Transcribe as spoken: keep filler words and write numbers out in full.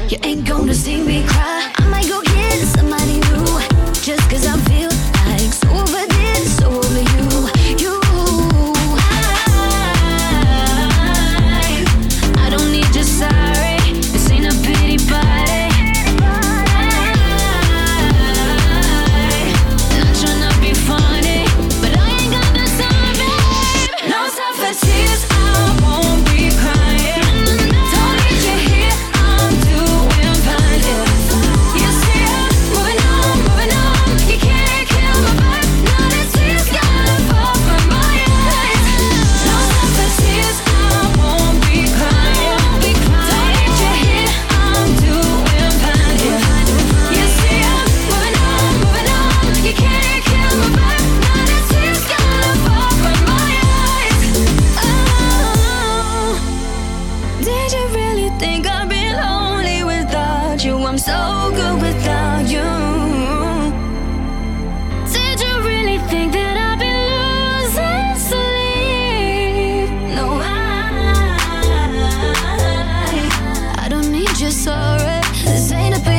You ain't gonna see me cry. I might go get somebody new, just cause I feel like so over this, so over you. You, I, I don't need your sorry. This ain't a pity party. Not tryna be funny, but I ain't got the time, babe. No time for tears, I won't be crying. Don't need you here, I'm doing fine, yeah. You see I'm moving on, moving on. You can't kill my vibe. Now the tears gotta fall from my eyes. No time for tears, I won't be crying. Don't need you here, I'm doing fine, yeah. You see I'm moving on, moving on. You can't kill my vibe. Now the tears gotta fall from my eyes. Oh, did you really think I'd be lonely without you? I'm so good without you. Did you really think that I'd be losing sleep? No, I, I don't need your sorry. This ain't a big